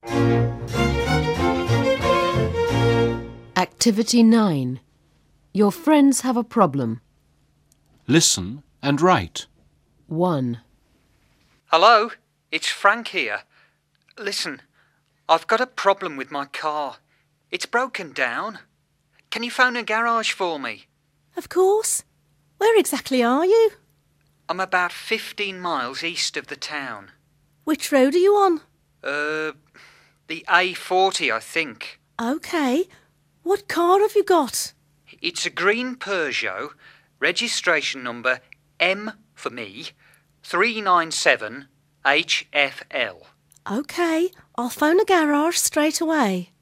Activity 9. Your friends have a problem. Listen and write. 1. Hello, it's Frank here. Listen, I've got a problem with my car. It's broken down. Can you phone a garage for me? Of course. Where exactly are you? I'm about 15 miles east of the town. Which road are you on? The A40, I think. OK. What car have you got? It's a green Peugeot, registration number M for me, 397 HFL. OK, I'll phone a garage straight away.